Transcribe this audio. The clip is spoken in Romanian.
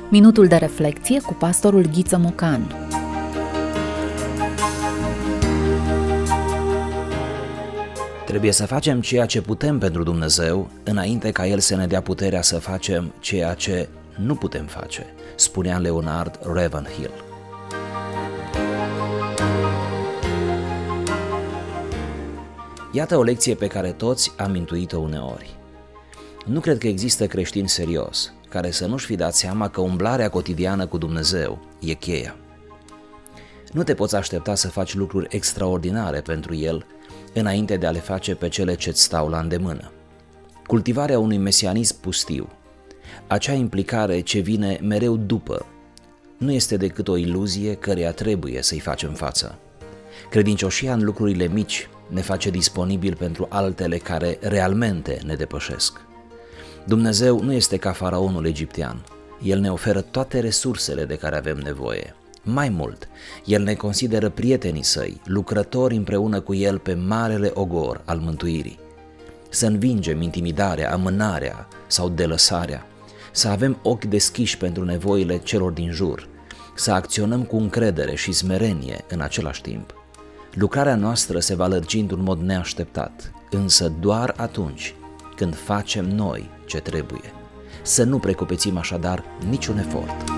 Minutul de reflecție cu pastorul Ghiță Mocan. Trebuie să facem ceea ce putem pentru Dumnezeu înainte ca El să ne dea puterea să facem ceea ce nu putem face, spunea Leonard Ravenhill. Iată o lecție pe care toți am intuit-o uneori. Nu cred că există creștin serios care să nu-și fi dat seama că umblarea cotidiană cu Dumnezeu e cheia. Nu te poți aștepta să faci lucruri extraordinare pentru El înainte de a le face pe cele ce-ți stau la îndemână. Cultivarea unui mesianism pustiu, acea implicare ce vine mereu după, nu este decât o iluzie căreia trebuie să-i facem față. Credincioșia în lucrurile mici ne face disponibil pentru altele care realmente ne depășesc. Dumnezeu nu este ca faraonul egiptean. El ne oferă toate resursele de care avem nevoie. Mai mult, El ne consideră prietenii Săi, lucrători împreună cu El pe marele ogor al mântuirii. Să învingem intimidarea, amânarea sau delăsarea, să avem ochi deschiși pentru nevoile celor din jur, să acționăm cu încredere și smerenie în același timp. Lucrarea noastră se va lărgi într-un mod neașteptat, însă doar atunci când facem noi ce trebuie. Să nu precupețim așadar niciun efort.